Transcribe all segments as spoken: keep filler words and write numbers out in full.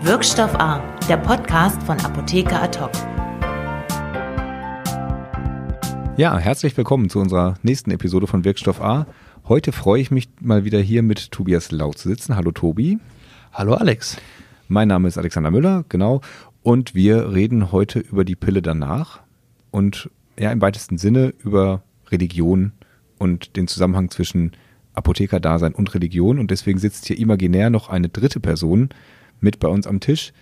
Wirkstoff A, der Podcast von Apotheker Ad hoc. Ja, herzlich willkommen zu unserer nächsten Episode von Wirkstoff A. Heute freue ich mich mal wieder hier mit Tobias Lau zu sitzen. Hallo Tobi. Hallo Alex. Mein Name ist Alexander Müller, genau. Und wir reden heute über die Pille danach und ja im weitesten Sinne über Religion und den Zusammenhang zwischen Apothekerdasein und Religion. Und deswegen sitzt hier imaginär noch eine dritte Person mit bei uns am Tisch,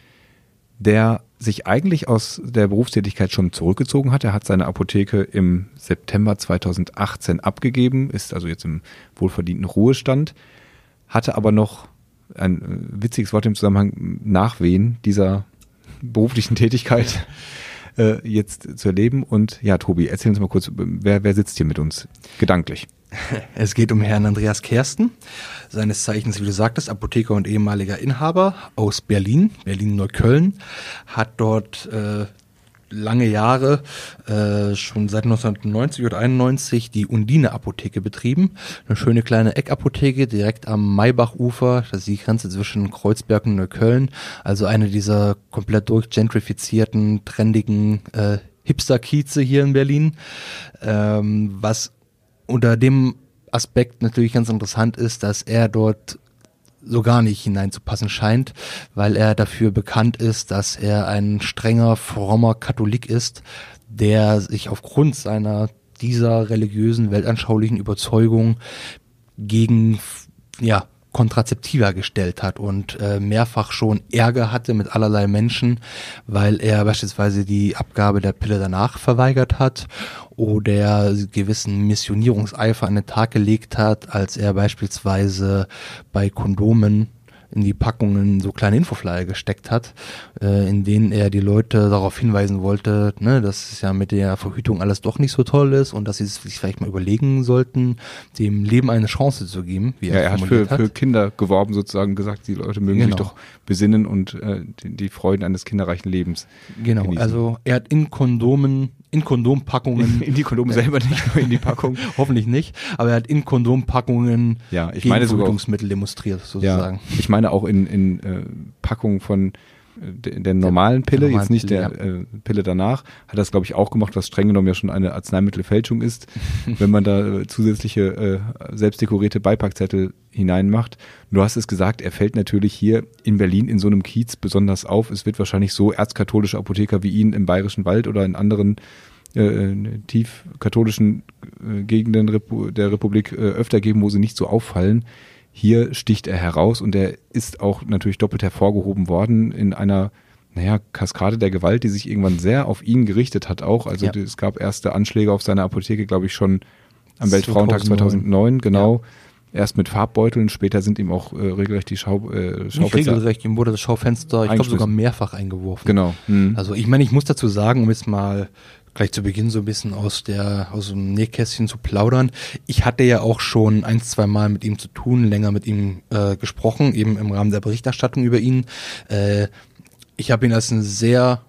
der sich eigentlich aus der Berufstätigkeit schon zurückgezogen hat. Er hat seine Apotheke im September zweitausendachtzehn abgegeben, ist also jetzt im wohlverdienten Ruhestand, hatte aber noch ein witziges Wort im Zusammenhang Nachwehen dieser beruflichen Tätigkeit äh, jetzt zu erleben. Und ja, Tobi, erzähl uns mal kurz, wer, wer sitzt hier mit uns gedanklich? Es geht um Herrn Andreas Kersten, seines Zeichens, wie du sagtest, Apotheker und ehemaliger Inhaber aus Berlin, Berlin-Neukölln, hat dort äh, lange Jahre, äh, schon seit neunzehnhundertneunzig oder einundneunzig, die Undine Apotheke betrieben. Eine schöne kleine Eckapotheke direkt am Maybachufer, das ist die Grenze zwischen Kreuzberg und Neukölln, also eine dieser komplett durchgentrifizierten, trendigen äh, Hipster-Kieze hier in Berlin, ähm, was unter dem Aspekt natürlich ganz interessant ist, dass er dort so gar nicht hineinzupassen scheint, weil er dafür bekannt ist, dass er ein strenger, frommer Katholik ist, der sich aufgrund seiner dieser religiösen, weltanschaulichen Überzeugung gegen, ja, Kontrazeptiva gestellt hat und äh, mehrfach schon Ärger hatte mit allerlei Menschen, weil er beispielsweise die Abgabe der Pille danach verweigert hat oder gewissen Missionierungseifer an den Tag gelegt hat, als er beispielsweise bei Kondomen in die Packungen so kleine Infoflyer gesteckt hat, äh, in denen er die Leute darauf hinweisen wollte, ne, dass es ja mit der Verhütung alles doch nicht so toll ist und dass sie sich vielleicht mal überlegen sollten, dem Leben eine Chance zu geben, wie ja, er, er hat für, hat für Kinder geworben sozusagen, gesagt, die Leute mögen genau. sich doch besinnen und äh, die, die Freuden eines kinderreichen Lebens Genau, genießen. Also er hat in Kondomen, in Kondompackungen. In, in die Kondome äh, selber nicht, nur in die Packung. Hoffentlich nicht, aber er hat in Kondompackungen ja, ich meine sogar Verhütungsmittel demonstriert, sozusagen. Ja, ich meine auch in, in äh, Packungen von äh, der normalen Pille, der normalen jetzt nicht Pille, der ja. äh, Pille danach, hat das glaube ich auch gemacht, was streng genommen ja schon eine Arzneimittelfälschung ist, wenn man da äh, zusätzliche äh, selbstdekorierte Beipackzettel hineinmacht. Du hast es gesagt, er fällt natürlich hier in Berlin in so einem Kiez besonders auf. Es wird wahrscheinlich so erzkatholische Apotheker wie ihn im Bayerischen Wald oder in anderen äh, tief katholischen äh, Gegenden Repu- der Republik äh, öfter geben, wo sie nicht so auffallen. Hier sticht er heraus und er ist auch natürlich doppelt hervorgehoben worden in einer, naja, Kaskade der Gewalt, die sich irgendwann sehr auf ihn gerichtet hat auch. Also ja. Es gab erste Anschläge auf seine Apotheke, glaube ich, schon am Weltfrauentag zweitausendneun, genau. Ja. Erst mit Farbbeuteln, später sind ihm auch äh, regelrecht die Schau, äh, Schaufenster... Nicht regelrecht, ihm wurde das Schaufenster, ich glaube sogar mehrfach eingeworfen. Genau. Mhm. Also ich meine, ich muss dazu sagen, um jetzt mal gleich zu Beginn so ein bisschen aus der aus dem Nähkästchen zu plaudern. Ich hatte ja auch schon ein, zwei Mal mit ihm zu tun, länger mit ihm äh, gesprochen, eben im Rahmen der Berichterstattung über ihn. Äh, ich habe ihn als einen sehr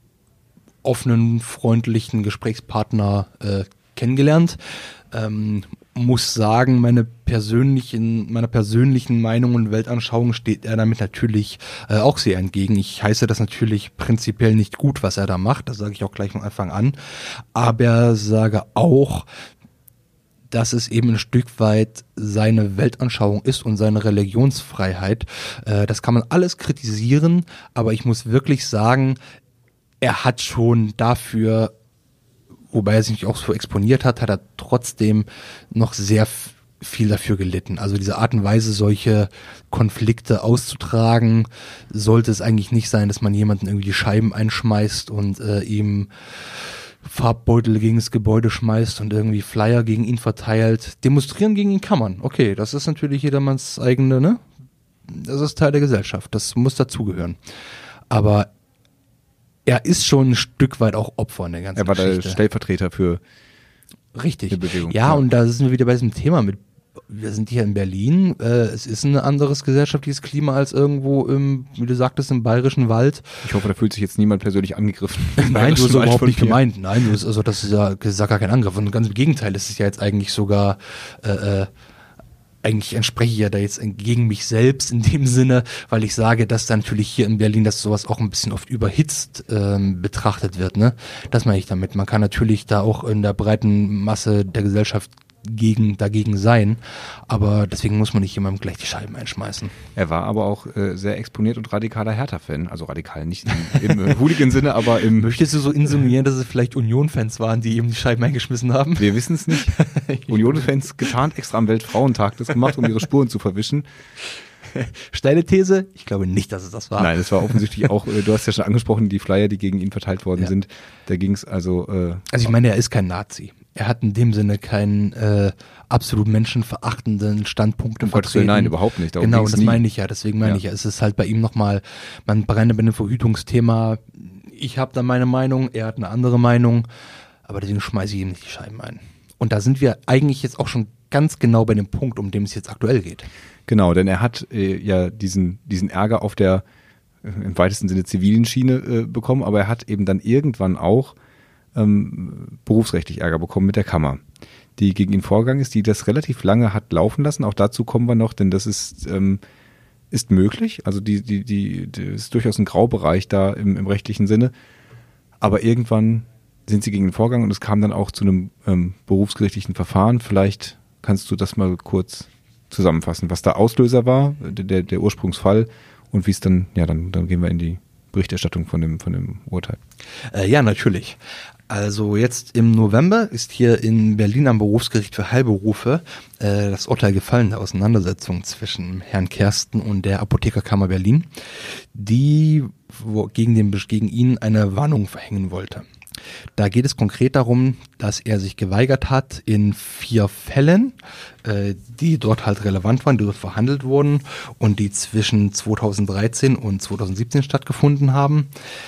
offenen, freundlichen Gesprächspartner äh, kennengelernt. Ähm, muss sagen, meine persönlichen, meiner persönlichen Meinung und Weltanschauung steht er damit natürlich äh, auch sehr entgegen. Ich heiße das natürlich prinzipiell nicht gut, was er da macht, das sage ich auch gleich von Anfang an, aber sage auch, dass es eben ein Stück weit seine Weltanschauung ist und seine Religionsfreiheit. Äh, das kann man alles kritisieren, aber ich muss wirklich sagen, er hat schon dafür, wobei er sich auch so exponiert hat, hat er trotzdem noch sehr f- viel dafür gelitten. Also diese Art und Weise, solche Konflikte auszutragen, sollte es eigentlich nicht sein, dass man jemanden irgendwie die Scheiben einschmeißt und äh, ihm Farbbeutel gegen das Gebäude schmeißt und irgendwie Flyer gegen ihn verteilt. Demonstrieren gegen ihn kann man. Okay, das ist natürlich jedermanns eigene, ne? Das ist Teil der Gesellschaft. Das muss dazugehören. Aber er ist schon ein Stück weit auch Opfer in der ganzen Geschichte. Er war Geschichte. Der Stellvertreter für Richtig. die Bewegung. Ja, ja, und da sind wir wieder bei diesem Thema mit, wir sind hier in Berlin, äh, es ist ein anderes gesellschaftliches Klima als irgendwo im, wie du sagtest, im Bayerischen Wald. Ich hoffe, da fühlt sich jetzt niemand persönlich angegriffen. Nein, du hast überhaupt nicht gemeint. Nein, du hast, also das ist ja, das ist ja gar kein Angriff. Und ganz im Gegenteil, das ist ja jetzt eigentlich sogar äh, eigentlich entspreche ich ja da jetzt gegen mich selbst in dem Sinne, weil ich sage, dass da natürlich hier in Berlin, dass sowas auch ein bisschen oft überhitzt ähm, betrachtet wird, ne? Das meine ich damit. Man kann natürlich da auch in der breiten Masse der Gesellschaft gegen, dagegen sein, aber deswegen muss man nicht jemandem gleich die Scheiben einschmeißen. Er war aber auch äh, sehr exponiert und radikaler Hertha-Fan, also radikal nicht im, im äh, Hooligan-Sinne, aber im... Möchtest du so insinuieren, dass es vielleicht Union-Fans waren, die eben die Scheiben eingeschmissen haben? Wir wissen es nicht. Union-Fans getarnt extra am Weltfrauentag das gemacht, um ihre Spuren zu verwischen. Steile These? Ich glaube nicht, dass es das war. Nein, es war offensichtlich auch, äh, du hast ja schon angesprochen, die Flyer, die gegen ihn verteilt worden ja. sind, da ging es also... Äh, also ich meine, er ist kein Nazi. Er hat in dem Sinne keinen äh, absolut menschenverachtenden Standpunkt um vertreten. Nein, überhaupt nicht. Darum genau, das nie. meine ich ja. Deswegen meine ja. ich ja, es ist halt bei ihm nochmal, man brennt bei dem Verhütungsthema, ich habe da meine Meinung, er hat eine andere Meinung, aber deswegen schmeiße ich ihm nicht die Scheiben ein. Und da sind wir eigentlich jetzt auch schon ganz genau bei dem Punkt, um den es jetzt aktuell geht. Genau, denn er hat äh, ja diesen, diesen Ärger auf der äh, im weitesten Sinne zivilen Schiene äh, bekommen, aber er hat eben dann irgendwann auch ähm, berufsrechtlich Ärger bekommen mit der Kammer, die gegen ihn vorgegangen ist, die das relativ lange hat laufen lassen. Auch dazu kommen wir noch, denn das ist, ähm, ist möglich. Also die, die, die, die ist durchaus ein Graubereich da im, im rechtlichen Sinne. Aber irgendwann sind sie gegen ihn vorgegangen und es kam dann auch zu einem ähm, berufsgerichtlichen Verfahren. Vielleicht kannst du das mal kurz zusammenfassen, was da Auslöser war, der, der Ursprungsfall und wie es dann, ja, dann, dann gehen wir in die Berichterstattung von dem, von dem Urteil. Äh, ja, natürlich. Also jetzt im November ist hier in Berlin am Berufsgericht für Heilberufe äh, das Urteil gefallen, der Auseinandersetzung zwischen Herrn Kersten und der Apothekerkammer Berlin, die wo, gegen, den, gegen ihn eine Warnung verhängen wollte. Da geht es konkret darum, dass er sich geweigert hat, in vier Fällen, äh, die dort halt relevant waren, die dort verhandelt wurden und die zwischen zweitausenddreizehn und zweitausendsiebzehn stattgefunden haben,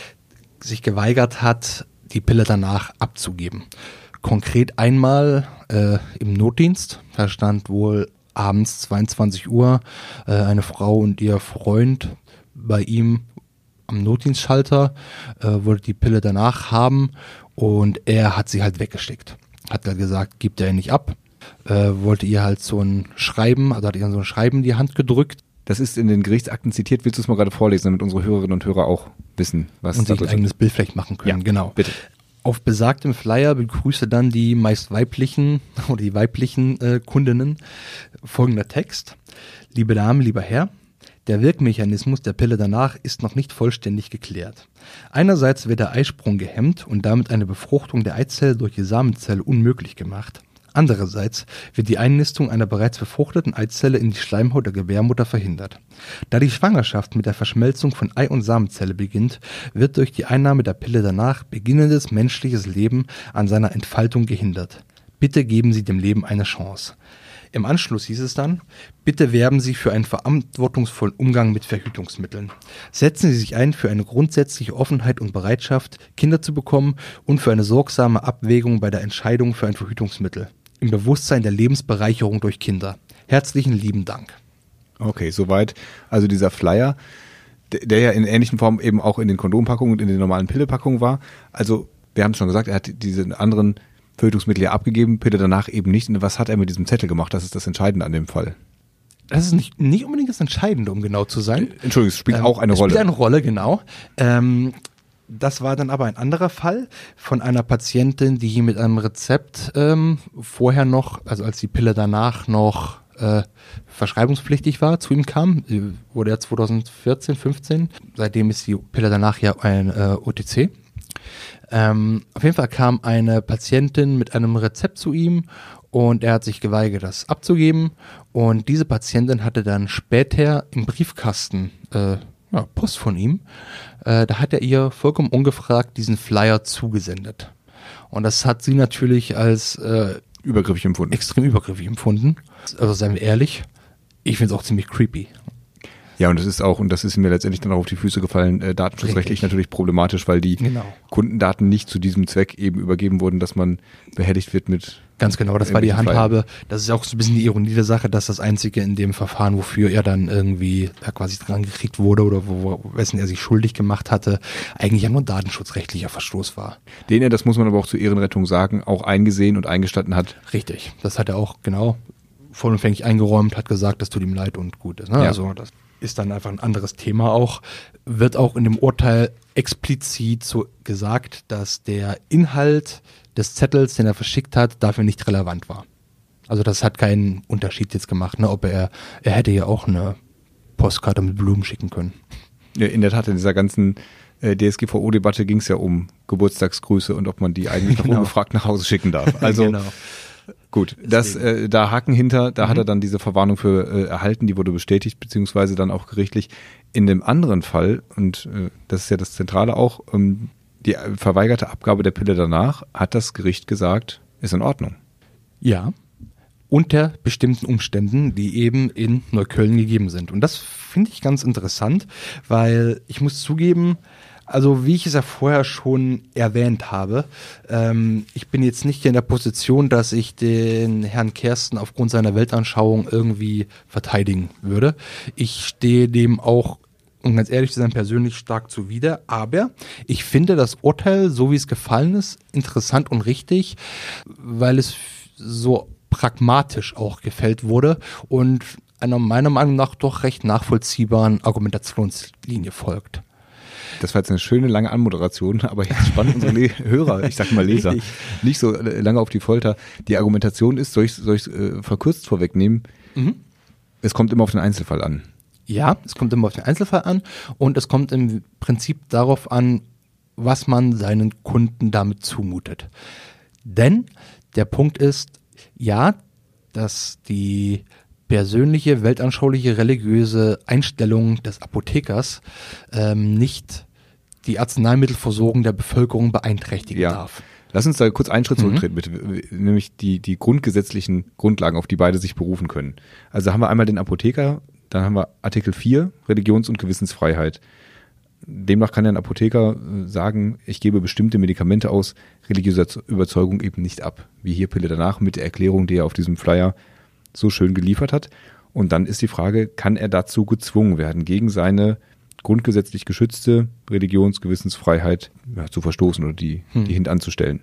sich geweigert hat, die Pille danach abzugeben. Konkret einmal äh, im Notdienst, da stand wohl abends zweiundzwanzig Uhr äh, eine Frau und ihr Freund bei ihm am Notdienstschalter, äh, wollte die Pille danach haben und er hat sie halt weggesteckt. Hat halt gesagt, gibt er nicht ab, äh, wollte ihr halt so ein Schreiben, also hat ihr so ein Schreiben in die Hand gedrückt. Das ist in den Gerichtsakten zitiert. Willst du es mal gerade vorlesen, damit unsere Hörerinnen und Hörer auch wissen, was und sich ein eigenes Bild vielleicht machen können? Ja, genau. Bitte. Auf besagtem Flyer begrüße dann die meist weiblichen oder die weiblichen äh, Kundinnen folgender Text. Liebe Dame, lieber Herr, der Wirkmechanismus der Pille danach ist noch nicht vollständig geklärt. Einerseits wird der Eisprung gehemmt und damit eine Befruchtung der Eizelle durch die Samenzelle unmöglich gemacht. Andererseits wird die Einnistung einer bereits befruchteten Eizelle in die Schleimhaut der Gebärmutter verhindert. Da die Schwangerschaft mit der Verschmelzung von Ei- und Samenzelle beginnt, wird durch die Einnahme der Pille danach beginnendes menschliches Leben an seiner Entfaltung gehindert. Bitte geben Sie dem Leben eine Chance. Im Anschluss hieß es dann, bitte werben Sie für einen verantwortungsvollen Umgang mit Verhütungsmitteln. Setzen Sie sich ein für eine grundsätzliche Offenheit und Bereitschaft, Kinder zu bekommen und für eine sorgsame Abwägung bei der Entscheidung für ein Verhütungsmittel. Im Bewusstsein der Lebensbereicherung durch Kinder. Herzlichen lieben Dank. Okay, soweit. Also dieser Flyer, der, der ja in ähnlichen Formen eben auch in den Kondompackungen und in den normalen Pillepackungen war. Also wir haben es schon gesagt, er hat diese anderen Verhütungsmittel ja abgegeben, Pille danach eben nicht. Und was hat er mit diesem Zettel gemacht? Das ist das Entscheidende an dem Fall. Das ist nicht, nicht unbedingt das Entscheidende, um genau zu sein. Entschuldigung, es spielt ähm, auch eine es Rolle. Es spielt eine Rolle, genau. Ähm, das war dann aber ein anderer Fall von einer Patientin, die hier mit einem Rezept ähm, vorher noch, also als die Pille danach noch äh, verschreibungspflichtig war, zu ihm kam, sie wurde ja zweitausendvierzehn, fünfzehn. Seitdem ist die Pille danach ja ein äh, O T C. Ähm, auf jeden Fall kam eine Patientin mit einem Rezept zu ihm und er hat sich geweigert, das abzugeben. Und diese Patientin hatte dann später im Briefkasten äh, ja, Post von ihm. Äh, da hat er ihr vollkommen ungefragt diesen Flyer zugesendet. Und das hat sie natürlich als äh, übergriffig empfunden. Extrem übergriffig empfunden. Also seien wir ehrlich, ich finde es auch ziemlich creepy. Ja, und das ist auch, und das ist mir letztendlich dann auch auf die Füße gefallen, äh, datenschutzrechtlich Richtig. natürlich problematisch, weil die genau. Kundendaten nicht zu diesem Zweck eben übergeben wurden, dass man behelligt wird mit... Ganz genau, das war die Handhabe. Das ist auch so ein bisschen die Ironie der Sache, dass das Einzige in dem Verfahren, wofür er dann irgendwie da quasi dran gekriegt wurde oder wo, wo wessen er sich schuldig gemacht hatte, eigentlich ja nur ein datenschutzrechtlicher Verstoß war. Den er, das muss man aber auch zur Ehrenrettung sagen, auch eingesehen und eingestanden hat. Richtig, das hat er auch, genau. vollumfänglich eingeräumt, hat gesagt, das tut ihm leid und gut ist. Ne? Ja. Also das ist dann einfach ein anderes Thema auch. Wird auch in dem Urteil explizit so gesagt, dass der Inhalt des Zettels, den er verschickt hat, dafür nicht relevant war. Also das hat keinen Unterschied jetzt gemacht, ne? Ob er, er hätte ja auch eine Postkarte mit Blumen schicken können. Ja, in der Tat, in dieser ganzen äh, D S G V O-Debatte ging es ja um Geburtstagsgrüße und ob man die eigentlich noch Genau. ungefragt nach Hause schicken darf. Also genau. gut, das, äh, da Haken hinter, da Mhm. hat er dann diese Verwarnung für äh, erhalten, die wurde bestätigt, beziehungsweise dann auch gerichtlich. In dem anderen Fall, und äh, das ist ja das Zentrale auch, ähm, die verweigerte Abgabe der Pille danach, hat das Gericht gesagt, ist in Ordnung. Ja, unter bestimmten Umständen, die eben in Neukölln gegeben sind. Und das finde ich ganz interessant, weil ich muss zugeben, also wie ich es ja vorher schon erwähnt habe, ähm, ich bin jetzt nicht in der Position, dass ich den Herrn Kersten aufgrund seiner Weltanschauung irgendwie verteidigen würde. Ich stehe dem auch, um ganz ehrlich zu sein, persönlich stark zuwider, aber ich finde das Urteil, so wie es gefallen ist, interessant und richtig, weil es so pragmatisch auch gefällt wurde und einer meiner Meinung nach doch recht nachvollziehbaren Argumentationslinie folgt. Das war jetzt eine schöne lange Anmoderation, aber jetzt spannen unsere Le- Hörer, ich sag mal Leser, Richtig. nicht so lange auf die Folter. Die Argumentation ist, soll ich es äh, verkürzt vorwegnehmen, Mhm. es kommt immer auf den Einzelfall an. Ja, es kommt immer auf den Einzelfall an und es kommt im Prinzip darauf an, was man seinen Kunden damit zumutet. Denn der Punkt ist, ja, dass die persönliche, weltanschauliche, religiöse Einstellung des Apothekers ähm, nicht die Arzneimittelversorgung der Bevölkerung beeinträchtigen Ja. darf. Lass uns da kurz einen Schritt Mhm. zurücktreten, bitte. Nämlich die, die grundgesetzlichen Grundlagen, auf die beide sich berufen können. Also haben wir einmal den Apotheker, dann haben wir Artikel vier, Religions- und Gewissensfreiheit. Demnach kann ein Apotheker äh, sagen, ich gebe bestimmte Medikamente aus religiöser Z- Überzeugung eben nicht ab. Wie hier Pille danach mit der Erklärung, die er auf diesem Flyer so schön geliefert hat. Und dann ist die Frage, kann er dazu gezwungen werden, gegen seine grundgesetzlich geschützte Religions-, Gewissensfreiheit ja, zu verstoßen oder die, Hm. die hintanzustellen.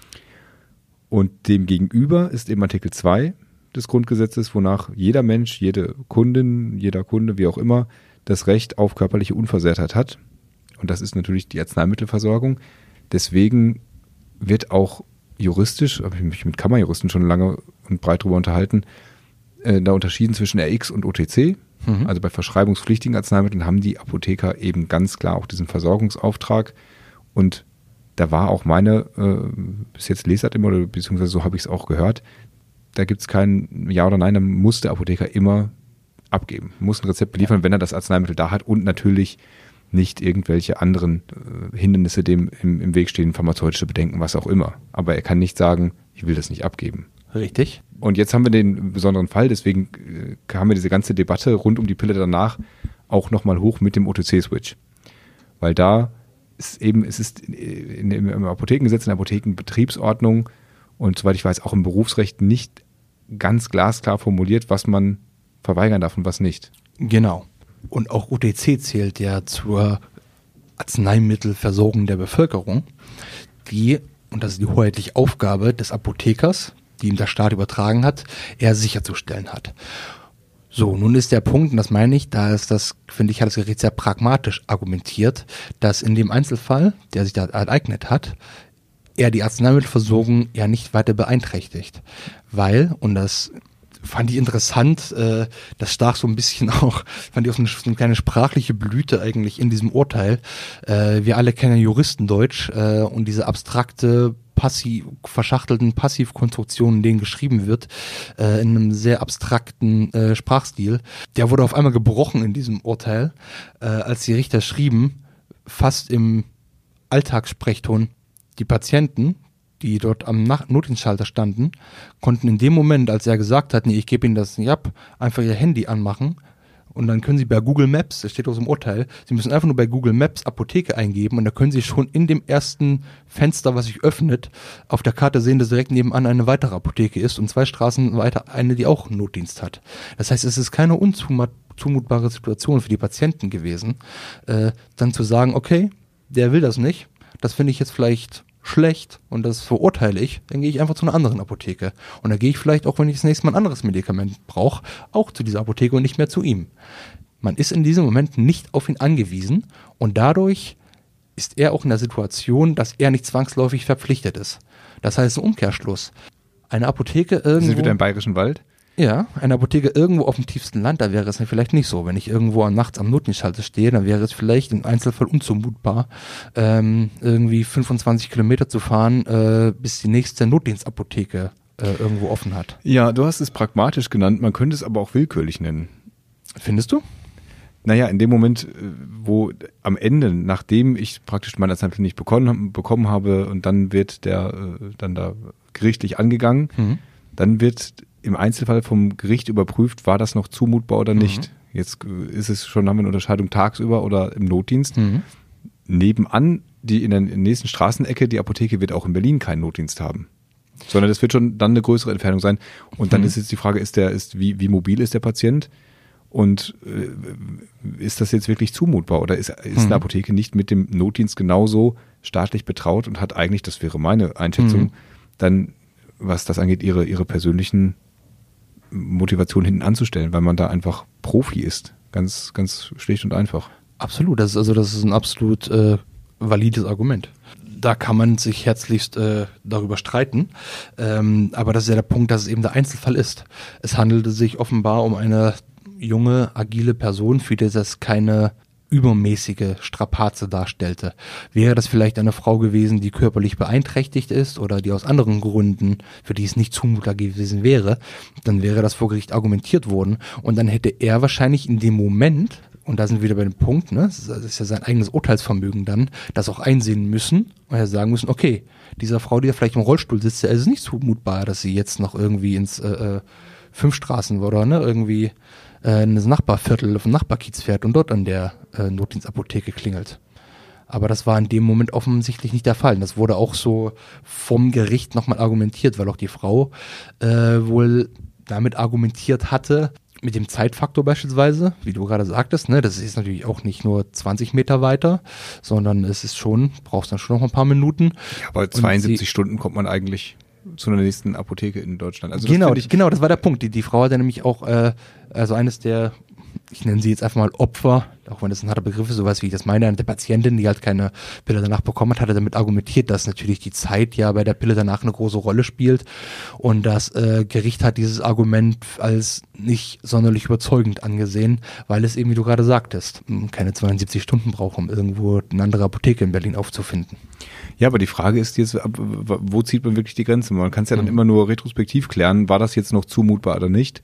Und dem gegenüber ist eben Artikel zwei des Grundgesetzes, wonach jeder Mensch, jede Kundin, jeder Kunde, wie auch immer, das Recht auf körperliche Unversehrtheit hat. Und das ist natürlich die Arzneimittelversorgung. Deswegen wird auch juristisch, habe ich mich mit Kammerjuristen schon lange und breit darüber unterhalten, äh, da unterschieden zwischen R X und O T C. Mhm. Also bei verschreibungspflichtigen Arzneimitteln haben die Apotheker eben ganz klar auch diesen Versorgungsauftrag. Und da war auch meine, äh, bis jetzt Lesart immer, oder beziehungsweise so habe ich es auch gehört, da gibt es kein Ja oder Nein, da muss der Apotheker immer abgeben, muss ein Rezept beliefern, wenn er das Arzneimittel da hat und natürlich nicht irgendwelche anderen äh, Hindernisse dem im, im Weg stehen, pharmazeutische Bedenken, was auch immer. Aber er kann nicht sagen, ich will das nicht abgeben. Richtig. Und jetzt haben wir den besonderen Fall, deswegen äh, kam wir diese ganze Debatte rund um die Pille danach auch nochmal hoch mit dem O T C-Switch. Weil da ist eben, es ist in, in, im Apothekengesetz, in der Apothekenbetriebsordnung und soweit ich weiß auch im Berufsrecht nicht ganz glasklar formuliert, was man verweigern darf und was nicht. Genau. Und auch O T C zählt ja zur Arzneimittelversorgung der Bevölkerung, die, und das ist die hoheitliche Aufgabe des Apothekers, die ihm der Staat übertragen hat, er sicherzustellen hat. So, nun ist der Punkt, und das meine ich, da ist das, finde ich, hat das Gericht sehr pragmatisch argumentiert, dass in dem Einzelfall, der sich da ereignet hat, er die Arzneimittelversorgung ja nicht weiter beeinträchtigt. Weil, und das fand ich interessant, äh, das stach so ein bisschen auch, fand ich auch so eine, so eine kleine sprachliche Blüte eigentlich in diesem Urteil. Äh, wir alle kennen Juristendeutsch äh, und diese abstrakte, passiv, verschachtelten Passivkonstruktionen, in denen geschrieben wird, äh, in einem sehr abstrakten äh, Sprachstil. Der wurde auf einmal gebrochen in diesem Urteil, äh, als die Richter schrieben, fast im Alltagssprechton, die Patienten, die dort am Nach- Notdienstschalter standen, konnten in dem Moment, als er gesagt hat, nee, ich gebe Ihnen das nicht ab, einfach Ihr Handy anmachen und dann können Sie bei Google Maps, das steht aus dem Urteil, Sie müssen einfach nur bei Google Maps Apotheke eingeben und da können Sie schon in dem ersten Fenster, was sich öffnet, auf der Karte sehen, dass direkt nebenan eine weitere Apotheke ist und zwei Straßen weiter eine, die auch Notdienst hat. Das heißt, es ist keine unzumutbare Situation für die Patienten gewesen, äh, dann zu sagen, okay, der will das nicht, das finde ich jetzt vielleicht schlecht und das verurteile ich, dann gehe ich einfach zu einer anderen Apotheke. Und dann gehe ich vielleicht auch, wenn ich das nächste Mal ein anderes Medikament brauche, auch zu dieser Apotheke und nicht mehr zu ihm. Man ist in diesem Moment nicht auf ihn angewiesen und dadurch ist er auch in der Situation, dass er nicht zwangsläufig verpflichtet ist. Das heißt, im Umkehrschluss, eine Apotheke irgendwo... Sie sind wieder im Bayerischen Wald? Ja, eine Apotheke irgendwo auf dem tiefsten Land, da wäre es ja vielleicht nicht so. Wenn ich irgendwo nachts am Notdienstschalter stehe, dann wäre es vielleicht im Einzelfall unzumutbar, ähm, irgendwie fünfundzwanzig Kilometer zu fahren, äh, bis die nächste Notdienstapotheke äh, irgendwo offen hat. Ja, du hast es pragmatisch genannt, man könnte es aber auch willkürlich nennen. Findest du? Naja, in dem Moment, wo am Ende, nachdem ich praktisch mein Arzneimittel nicht bekommen, bekommen habe und dann wird der dann da gerichtlich angegangen, mhm. dann wird im Einzelfall vom Gericht überprüft, war das noch zumutbar oder nicht. Mhm. Jetzt ist es schon, haben wir eine Unterscheidung tagsüber oder im Notdienst. Mhm. Nebenan, die in der nächsten Straßenecke, die Apotheke wird auch in Berlin keinen Notdienst haben. Sondern das wird schon dann eine größere Entfernung sein. Und dann mhm. ist jetzt die Frage, ist der, ist, wie, wie mobil ist der Patient? Und äh, ist das jetzt wirklich zumutbar? Oder ist, ist mhm. eine Apotheke nicht mit dem Notdienst genauso staatlich betraut und hat eigentlich, das wäre meine Einschätzung, mhm. dann, was das angeht, ihre, ihre persönlichen Motivation hinten anzustellen, weil man da einfach Profi ist. Ganz, ganz schlicht und einfach. Absolut, das ist also das ist ein absolut äh, valides Argument. Da kann man sich herzlichst äh, darüber streiten, ähm, aber das ist ja der Punkt, dass es eben der Einzelfall ist. Es handelte sich offenbar um eine junge, agile Person, für die das keine übermäßige Strapaze darstellte. Wäre das vielleicht eine Frau gewesen, die körperlich beeinträchtigt ist oder die aus anderen Gründen, für die es nicht zumutbar gewesen wäre, dann wäre das vor Gericht argumentiert worden und dann hätte er wahrscheinlich in dem Moment, und da sind wir wieder bei dem Punkt, ne, das ist ja sein eigenes Urteilsvermögen dann, das auch einsehen müssen und ja sagen müssen, okay, dieser Frau, die ja vielleicht im Rollstuhl sitzt, ja, ist es nicht zumutbar, dass sie jetzt noch irgendwie ins äh, Fünfstraßen oder ne, irgendwie äh, in das Nachbarviertel auf dem Nachbarkiez fährt und dort an der äh, Notdienstapotheke klingelt. Aber das war in dem Moment offensichtlich nicht der Fall. Das wurde auch so vom Gericht nochmal argumentiert, weil auch die Frau äh, wohl damit argumentiert hatte, mit dem Zeitfaktor beispielsweise, wie du gerade sagtest, ne, das ist natürlich auch nicht nur zwanzig Meter weiter, sondern es ist schon, brauchst dann schon noch ein paar Minuten. Ja, aber zweiundsiebzig sie, Stunden kommt man eigentlich zu einer nächsten Apotheke in Deutschland. Also genau, das ich genau, das war der Punkt. Die, die Frau hat ja nämlich auch, äh, also eines der, ich nenne sie jetzt einfach mal Opfer, auch wenn das ein harter Begriff ist, sowas wie ich das meine, eine der Patientin, die halt keine Pille danach bekommen hat, hatte damit argumentiert, dass natürlich die Zeit ja bei der Pille danach eine große Rolle spielt und das äh, Gericht hat dieses Argument als nicht sonderlich überzeugend angesehen, weil es eben, wie du gerade sagtest, keine zweiundsiebzig Stunden braucht, um irgendwo eine andere Apotheke in Berlin aufzufinden. Ja, aber die Frage ist jetzt, wo zieht man wirklich die Grenze? Man kann es ja dann mhm. immer nur retrospektiv klären, war das jetzt noch zumutbar oder nicht?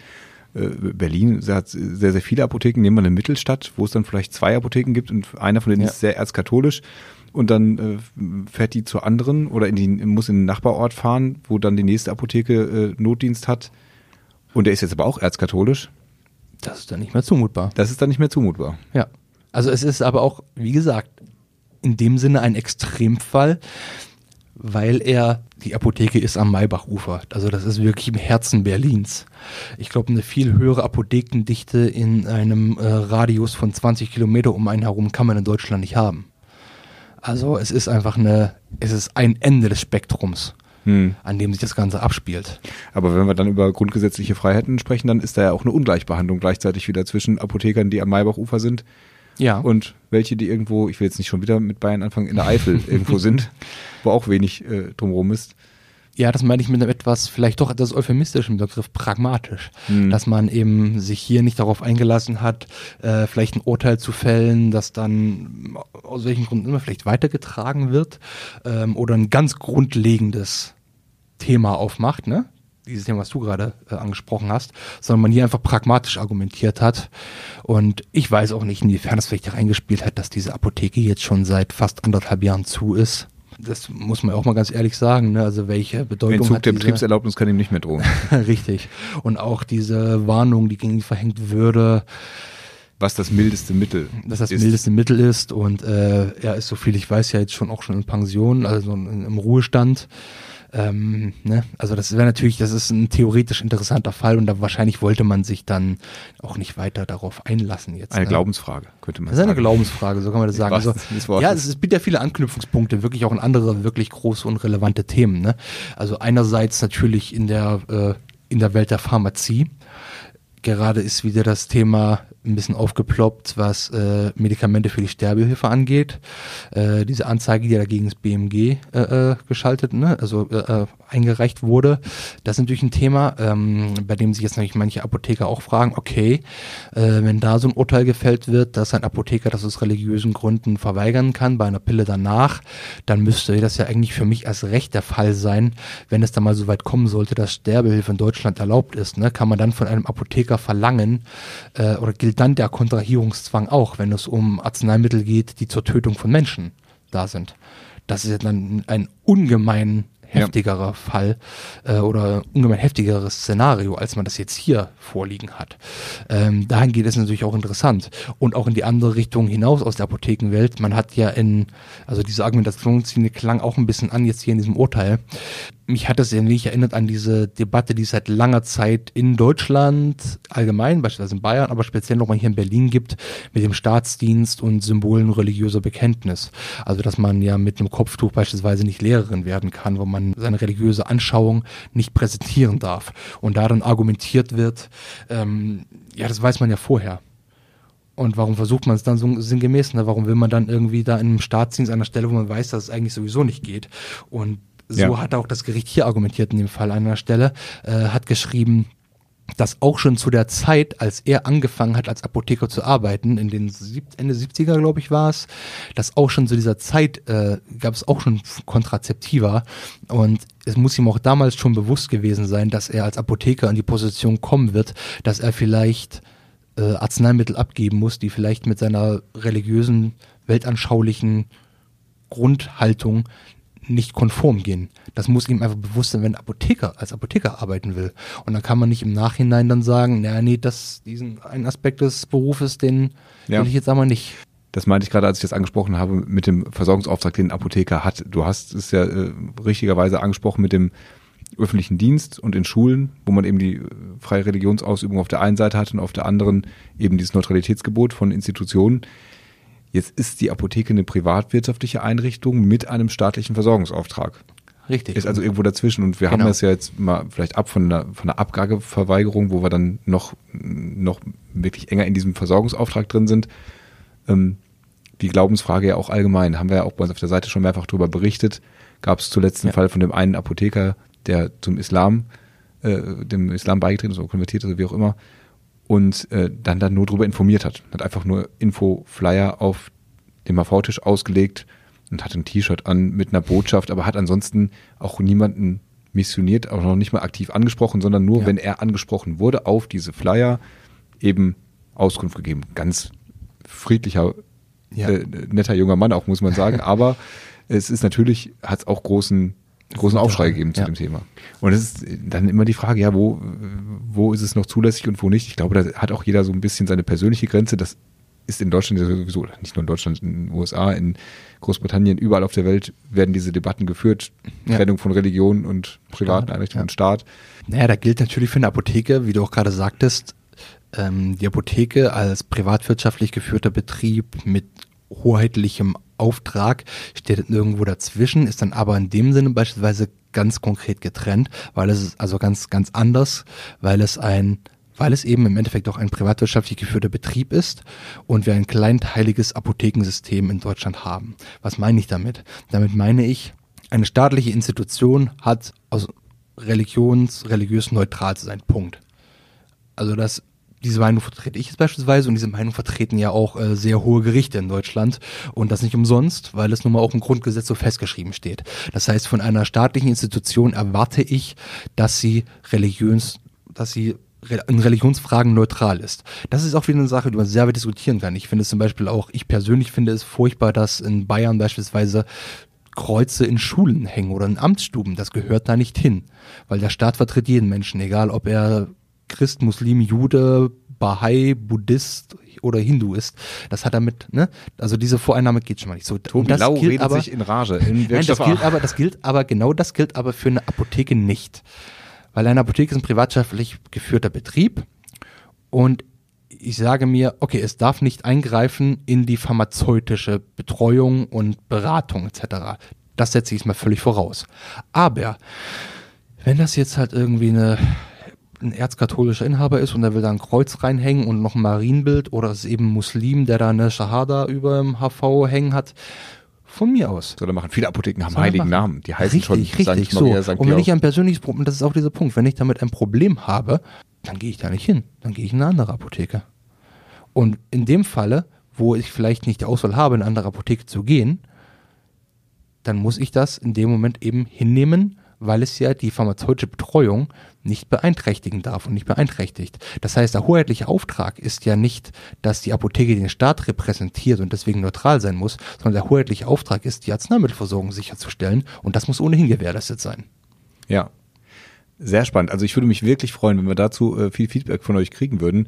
Berlin hat sehr, sehr viele Apotheken, nehmen wir eine Mittelstadt, wo es dann vielleicht zwei Apotheken gibt und einer von denen ja. ist sehr erzkatholisch und dann äh, fährt die zur anderen oder in die, muss in den Nachbarort fahren, wo dann die nächste Apotheke äh, Notdienst hat und der ist jetzt aber auch erzkatholisch. Das ist dann nicht mehr zumutbar. Das ist dann nicht mehr zumutbar. Ja, also es ist aber auch, wie gesagt, in dem Sinne ein Extremfall, weil er, die Apotheke ist am Maybachufer, also das ist wirklich im Herzen Berlins. Ich glaube, eine viel höhere Apothekendichte in einem äh, Radius von zwanzig Kilometer um einen herum kann man in Deutschland nicht haben. Also es ist einfach eine, es ist ein Ende des Spektrums, hm. an dem sich das Ganze abspielt. Aber wenn wir dann über grundgesetzliche Freiheiten sprechen, dann ist da ja auch eine Ungleichbehandlung gleichzeitig wieder zwischen Apothekern, die am Maybachufer sind, ja. und welche, die irgendwo, ich will jetzt nicht schon wieder mit Bayern anfangen, in der Eifel irgendwo sind, wo auch wenig äh, drumherum ist. Ja, das meine ich mit einem etwas, vielleicht doch etwas euphemistischen Begriff, pragmatisch. Hm. Dass man eben sich hier nicht darauf eingelassen hat, äh, vielleicht ein Urteil zu fällen, das dann aus welchen Gründen immer vielleicht weitergetragen wird ähm, oder ein ganz grundlegendes Thema aufmacht, ne? Dieses Thema, was du gerade äh, angesprochen hast, sondern man hier einfach pragmatisch argumentiert hat. Und ich weiß auch nicht, inwiefern das vielleicht reingespielt hat, dass diese Apotheke jetzt schon seit fast anderthalb Jahren zu ist. Das muss man auch mal ganz ehrlich sagen, ne? Also welche Bedeutung Entzug hat der diese... Betriebserlaubnis kann ihm nicht mehr drohen. Richtig. Und auch diese Warnung, die gegen ihn verhängt würde. Was das mildeste Mittel Dass das ist. mildeste Mittel ist. Und äh, er ist, so viel ich weiß, ja jetzt schon auch schon in Pension, also in, im Ruhestand. Ähm, ne? Also das wäre natürlich, das ist ein theoretisch interessanter Fall und da wahrscheinlich wollte man sich dann auch nicht weiter darauf einlassen jetzt. Eine ne? Glaubensfrage, könnte man sagen. Das ist eine Glaubensfrage, so kann man das sagen. Also, ja, es, es bietet ja viele Anknüpfungspunkte, wirklich auch in andere, wirklich große und relevante Themen. Ne? Also einerseits natürlich in der, äh, in der Welt der Pharmazie. Gerade ist wieder das Thema ein bisschen aufgeploppt, was äh, Medikamente für die Sterbehilfe angeht. Äh, diese Anzeige, die dagegen das B M G äh, äh, geschaltet, ne? also äh, eingereicht wurde, das ist natürlich ein Thema, ähm, bei dem sich jetzt natürlich manche Apotheker auch fragen, okay, äh, wenn da so ein Urteil gefällt wird, dass ein Apotheker das aus religiösen Gründen verweigern kann, bei einer Pille danach, dann müsste das ja eigentlich für mich erst recht der Fall sein, wenn es dann mal so weit kommen sollte, dass Sterbehilfe in Deutschland erlaubt ist. Ne? Kann man dann von einem Apotheker verlangen, äh, oder gilt dann der Kontrahierungszwang auch, wenn es um Arzneimittel geht, die zur Tötung von Menschen da sind. Das ist ja dann ein ungemein heftigerer ja. Fall äh, oder ungemein heftigeres Szenario, als man das jetzt hier vorliegen hat. Ähm, dahin geht es natürlich auch interessant. Und auch in die andere Richtung hinaus aus der Apothekenwelt. Man hat ja in, also diese Argumentationslinie klang auch ein bisschen an jetzt hier in diesem Urteil. Mich hat das irgendwie erinnert an diese Debatte, die es seit langer Zeit in Deutschland allgemein, beispielsweise in Bayern, aber speziell nochmal hier in Berlin gibt, mit dem Staatsdienst und Symbolen religiöser Bekenntnis. Also, dass man ja mit einem Kopftuch beispielsweise nicht Lehrerin werden kann, wo man seine religiöse Anschauung nicht präsentieren darf. Und da dann argumentiert wird, ähm, ja, das weiß man ja vorher. Und warum versucht man es dann so sinngemäß? Ne? Warum will man dann irgendwie da in einem Staatsdienst an einer Stelle, wo man weiß, dass es eigentlich sowieso nicht geht? Und so ja. hat auch das Gericht hier argumentiert in dem Fall an einer Stelle, äh, hat geschrieben, dass auch schon zu der Zeit, als er angefangen hat, als Apotheker zu arbeiten, in den sieb- Ende siebziger, glaube ich, war es, dass auch schon zu dieser Zeit äh, gab es auch schon Kontrazeptiva und es muss ihm auch damals schon bewusst gewesen sein, dass er als Apotheker in die Position kommen wird, dass er vielleicht äh, Arzneimittel abgeben muss, die vielleicht mit seiner religiösen, weltanschaulichen Grundhaltung nicht konform gehen. Das muss ihm einfach bewusst sein, wenn ein Apotheker als Apotheker arbeiten will. Und dann kann man nicht im Nachhinein dann sagen, naja, nee, das, diesen einen Aspekt des Berufes, den ja. will ich jetzt aber nicht. Das meinte ich gerade, als ich das angesprochen habe, mit dem Versorgungsauftrag, den ein Apotheker hat. Du hast es ja äh, richtigerweise angesprochen mit dem öffentlichen Dienst und in Schulen, wo man eben die freie Religionsausübung auf der einen Seite hat und auf der anderen eben dieses Neutralitätsgebot von Institutionen. Jetzt ist die Apotheke eine privatwirtschaftliche Einrichtung mit einem staatlichen Versorgungsauftrag. Richtig. Ist also irgendwo dazwischen. Und wir genau. haben das ja jetzt mal vielleicht ab von einer, von einer Abgabeverweigerung, wo wir dann noch, noch wirklich enger in diesem Versorgungsauftrag drin sind. Ähm, die Glaubensfrage ja auch allgemein. Haben wir ja auch bei uns auf der Seite schon mehrfach darüber berichtet. Gab es zuletzt einen ja. Fall von dem einen Apotheker, der zum Islam, äh, dem Islam beigetreten ist oder konvertiert ist oder wie auch immer. Und äh, dann dann nur darüber informiert hat. Hat einfach nur Info-Flyer auf dem A V-Tisch ausgelegt und hat ein T-Shirt an mit einer Botschaft, aber hat ansonsten auch niemanden missioniert, auch noch nicht mal aktiv angesprochen, sondern nur, ja. wenn er angesprochen wurde, auf diese Flyer eben Auskunft gegeben. Ganz friedlicher, ja. äh, netter junger Mann auch, muss man sagen. Aber es ist natürlich, hat es auch großen großen Aufschrei gegeben zu ja. dem Thema. Und es ist dann immer die Frage, ja, wo, wo ist es noch zulässig und wo nicht? Ich glaube, da hat auch jeder so ein bisschen seine persönliche Grenze. Das ist in Deutschland sowieso, nicht nur in Deutschland, in den U S A, in Großbritannien, überall auf der Welt werden diese Debatten geführt. Ja. Trennung von Religion und privaten Staat, Einrichtungen ja. und Staat. Naja, da gilt natürlich für eine Apotheke, wie du auch gerade sagtest, ähm, die Apotheke als privatwirtschaftlich geführter Betrieb mit hoheitlichem Auftrag steht irgendwo dazwischen, ist dann aber in dem Sinne beispielsweise ganz konkret getrennt, weil es ist also ganz, ganz anders, weil es ein, weil es eben im Endeffekt auch ein privatwirtschaftlich geführter Betrieb ist und wir ein kleinteiliges Apothekensystem in Deutschland haben. Was meine ich damit? Damit meine ich, eine staatliche Institution hat aus religions, religiös neutral zu sein. Punkt. Also das Diese Meinung vertrete ich jetzt beispielsweise und diese Meinung vertreten ja auch äh, sehr hohe Gerichte in Deutschland und das nicht umsonst, weil es nun mal auch im Grundgesetz so festgeschrieben steht. Das heißt, von einer staatlichen Institution erwarte ich, dass sie religiös, dass sie in Religionsfragen neutral ist. Das ist auch wieder eine Sache, die man sehr weit diskutieren kann. Ich finde es zum Beispiel auch, ich persönlich finde es furchtbar, dass in Bayern beispielsweise Kreuze in Schulen hängen oder in Amtsstuben. Das gehört da nicht hin, weil der Staat vertritt jeden Menschen, egal ob er Christ, Muslim, Jude, Bahai, Buddhist oder Hindu ist. Das hat damit, ne? Also diese Voreinnahme geht schon mal nicht so. Tobi das Lau gilt redet aber, sich in Rage. In nein, das gilt aber, das gilt aber, genau das gilt aber für eine Apotheke nicht. Weil eine Apotheke ist ein privatwirtschaftlich geführter Betrieb und ich sage mir, okay, es darf nicht eingreifen in die pharmazeutische Betreuung und Beratung et cetera. Das setze ich mal völlig voraus. Aber wenn das jetzt halt irgendwie eine ein erzkatholischer Inhaber ist und der will da ein Kreuz reinhängen und noch ein Marienbild oder es ist eben ein Muslim, der da eine Shahada über dem H V hängen hat, von mir aus. Soll er machen. Viele Apotheken haben Soll heiligen machen. Namen. Die heißen richtig, schon richtig, Sankt so. Maria, Sankt Und wenn Georg. ich ein persönliches Problem, das ist auch dieser Punkt, wenn ich damit ein Problem habe, dann gehe ich da nicht hin. Dann gehe ich in eine andere Apotheke. Und in dem Falle, wo ich vielleicht nicht die Auswahl habe, in eine andere Apotheke zu gehen, dann muss ich das in dem Moment eben hinnehmen, weil es ja die pharmazeutische Betreuung nicht beeinträchtigen darf und nicht beeinträchtigt. Das heißt, der hoheitliche Auftrag ist ja nicht, dass die Apotheke den Staat repräsentiert und deswegen neutral sein muss, sondern der hoheitliche Auftrag ist, die Arzneimittelversorgung sicherzustellen und das muss ohnehin gewährleistet sein. Ja, sehr spannend. Also ich würde mich wirklich freuen, wenn wir dazu äh, viel Feedback von euch kriegen würden,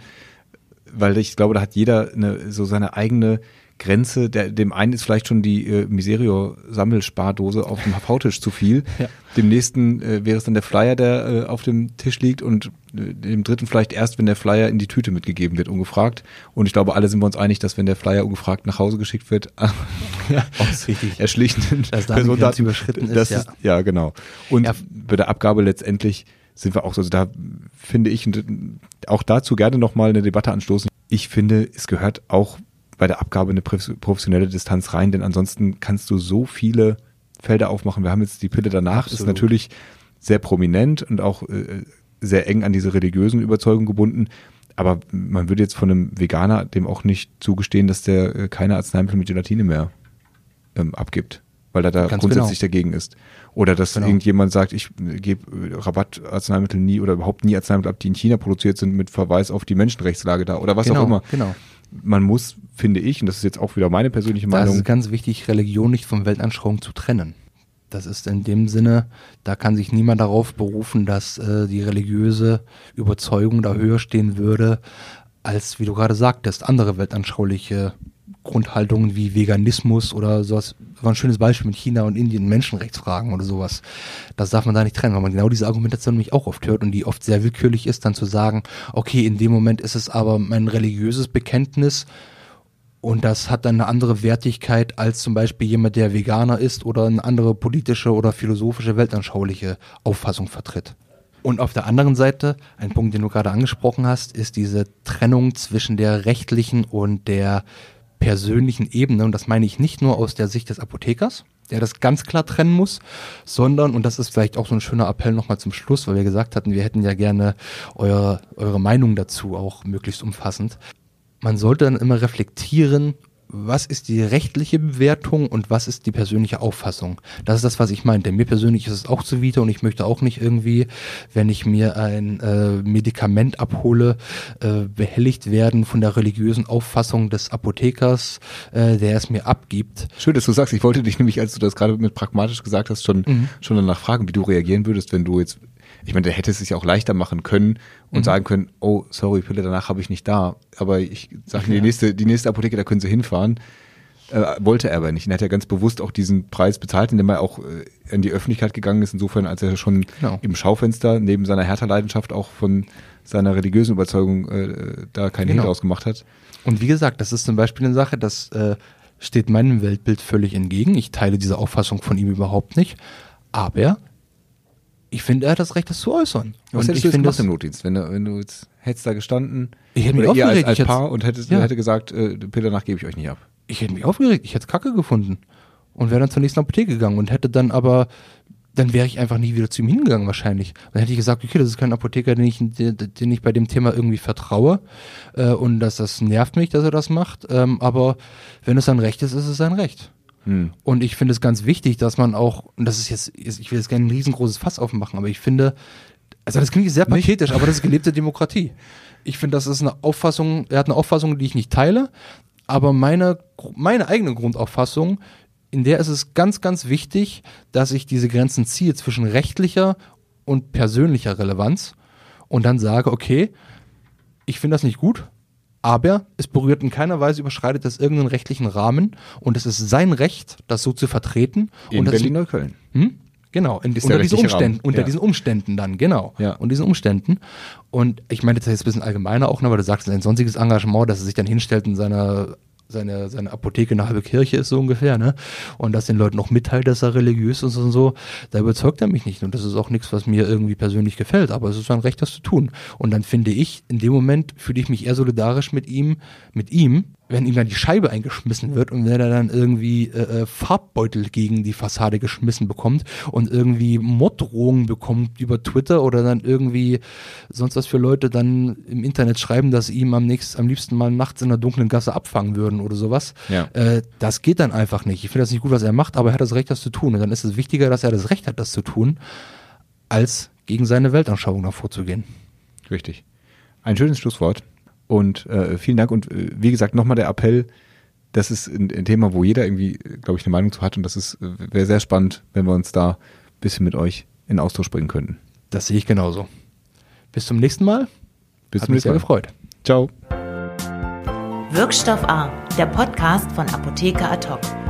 weil ich glaube, da hat jeder eine, so seine eigene Grenze. Der, dem einen ist vielleicht schon die äh, Miserio-Sammelspardose auf dem H V-Tisch zu viel. Ja. Dem nächsten äh, wäre es dann der Flyer, der äh, auf dem Tisch liegt und äh, dem dritten vielleicht erst, wenn der Flyer in die Tüte mitgegeben wird, ungefragt. Und ich glaube, alle sind wir uns einig, dass wenn der Flyer ungefragt nach Hause geschickt wird, ja, richtig. erschlichten dass da die Grenze überschritten ist. Das ist ja. ja, genau. Und ja. bei der Abgabe letztendlich sind wir auch so, also da finde ich, und auch dazu gerne nochmal eine Debatte anstoßen. Ich finde, es gehört auch bei der Abgabe eine professionelle Distanz rein, denn ansonsten kannst du so viele Felder aufmachen. Wir haben jetzt die Pille danach, Absolut. Ist natürlich sehr prominent und auch äh, sehr eng an diese religiösen Überzeugungen gebunden, aber man würde jetzt von einem Veganer dem auch nicht zugestehen, dass der äh, keine Arzneimittel mit Gelatine mehr ähm, abgibt, weil er da Ganz grundsätzlich genau. dagegen ist. Oder dass genau. irgendjemand sagt, ich gebe Rabattarzneimittel nie oder überhaupt nie Arzneimittel ab, die in China produziert sind, mit Verweis auf die Menschenrechtslage da oder was genau, auch immer. Genau. Man muss, finde ich, und das ist jetzt auch wieder meine persönliche Meinung. Das ist ganz wichtig, Religion nicht von Weltanschauung zu trennen. Das ist in dem Sinne, da kann sich niemand darauf berufen, dass äh, die religiöse Überzeugung da höher stehen würde, als, wie du gerade sagtest, andere weltanschauliche Grundhaltungen wie Veganismus oder sowas. Das war ein schönes Beispiel mit China und Indien, Menschenrechtsfragen oder sowas. Das darf man da nicht trennen, weil man genau diese Argumentation nämlich auch oft hört und die oft sehr willkürlich ist, dann zu sagen, okay, in dem Moment ist es aber mein religiöses Bekenntnis und das hat dann eine andere Wertigkeit als zum Beispiel jemand, der Veganer ist oder eine andere politische oder philosophische, weltanschauliche Auffassung vertritt. Und auf der anderen Seite, ein Punkt, den du gerade angesprochen hast, ist diese Trennung zwischen der rechtlichen und der persönlichen Ebene. Und das meine ich nicht nur aus der Sicht des Apothekers, der das ganz klar trennen muss, sondern, und das ist vielleicht auch so ein schöner Appell nochmal zum Schluss, weil wir gesagt hatten, wir hätten ja gerne eure, eure Meinung dazu auch möglichst umfassend. Man sollte dann immer reflektieren, was ist die rechtliche Bewertung und was ist die persönliche Auffassung. Das ist das, was ich meinte. Mir persönlich ist es auch zuwider und ich möchte auch nicht irgendwie, wenn ich mir ein äh, Medikament abhole, äh, behelligt werden von der religiösen Auffassung des Apothekers, äh, der es mir abgibt. Schön, dass du sagst. Ich wollte dich nämlich, als du das gerade mit pragmatisch gesagt hast, schon, mhm. schon danach fragen, wie du reagieren würdest, wenn du jetzt, ich meine, der hätte es sich auch leichter machen können und mhm. sagen können, oh, sorry, Pille danach habe ich nicht da, aber ich sage, ja. die nächste, die nächste Apotheke, da können sie hinfahren. Äh, wollte er aber nicht. Und er hat ja ganz bewusst auch diesen Preis bezahlt, indem er auch äh, in die Öffentlichkeit gegangen ist, insofern, als er schon genau. im Schaufenster neben seiner Hertha-Leidenschaft auch von seiner religiösen Überzeugung äh, da keinen genau. Hehl draus gemacht hat. Und wie gesagt, das ist zum Beispiel eine Sache, das äh, steht meinem Weltbild völlig entgegen. Ich teile diese Auffassung von ihm überhaupt nicht, aber ich finde, er hat das Recht, das zu äußern. Was und hättest ich du jetzt finde gemacht im Notdienst, wenn du, wenn du jetzt hättest da gestanden, ich hätte mich oder ihr als, aufgeregt. als Paar und hättest, ja. hätte gesagt, äh, Pille danach gebe ich euch nicht ab. Ich hätte mich aufgeregt, ich hätte Kacke gefunden und wäre dann zur nächsten Apotheke gegangen und hätte dann aber, dann wäre ich einfach nie wieder zu ihm hingegangen wahrscheinlich. Dann hätte ich gesagt, okay, das ist kein Apotheker, den ich, den ich bei dem Thema irgendwie vertraue äh, und dass das nervt mich, dass er das macht, ähm, aber wenn es sein Recht ist, ist es sein Recht. Hm. Und ich finde es ganz wichtig, dass man auch, und das ist jetzt, ich will jetzt gerne ein riesengroßes Fass aufmachen, aber ich finde, also das klingt sehr pathetisch, nicht? Aber das ist gelebte Demokratie. Ich finde, das ist eine Auffassung, er hat eine Auffassung, die ich nicht teile, aber meine, meine eigene Grundauffassung, in der ist es ganz, ganz wichtig, dass ich diese Grenzen ziehe zwischen rechtlicher und persönlicher Relevanz und dann sage, okay, ich finde das nicht gut, aber es berührt in keiner Weise, überschreitet das irgendeinen rechtlichen Rahmen und es ist sein Recht, das so zu vertreten. In und Berlin-Neukölln. Hm? Genau, in, unter, diesen Umständen, unter ja. diesen Umständen dann, genau. Ja. Und diesen Umständen. Und ich meine das jetzt ein bisschen allgemeiner auch, ne, weil du sagst, sein sonstiges Engagement, dass er sich dann hinstellt in seiner seine, seine Apotheke eine halbe Kirche ist so ungefähr, ne? Und das den Leuten auch mitteilt, dass er religiös ist und so, da überzeugt er mich nicht. Und das ist auch nichts, was mir irgendwie persönlich gefällt, aber es ist sein Recht, das zu tun. Und dann finde ich, in dem Moment fühle ich mich eher solidarisch mit ihm, mit ihm, wenn ihm dann die Scheibe eingeschmissen wird und wenn er dann irgendwie äh, Farbbeutel gegen die Fassade geschmissen bekommt und irgendwie Morddrohungen bekommt über Twitter oder dann irgendwie sonst was für Leute dann im Internet schreiben, dass sie ihm am nächsten, am liebsten mal nachts in einer dunklen Gasse abfangen würden oder sowas. Ja. Äh, das geht dann einfach nicht. Ich finde das nicht gut, was er macht, aber er hat das Recht, das zu tun. Und dann ist es wichtiger, dass er das Recht hat, das zu tun, als gegen seine Weltanschauung da vorzugehen. Richtig. Ein schönes Schlusswort. Und äh, vielen Dank und äh, wie gesagt, nochmal der Appell, das ist ein, ein Thema, wo jeder irgendwie, glaube ich, eine Meinung zu hat und das ist wäre sehr spannend, wenn wir uns da ein bisschen mit euch in Austausch bringen könnten. Das sehe ich genauso. Bis zum nächsten Mal. Bis Hat zum nächsten Mal. Mal. Gefreut. Ciao. Wirkstoff A, der Podcast von Apotheker Ad hoc.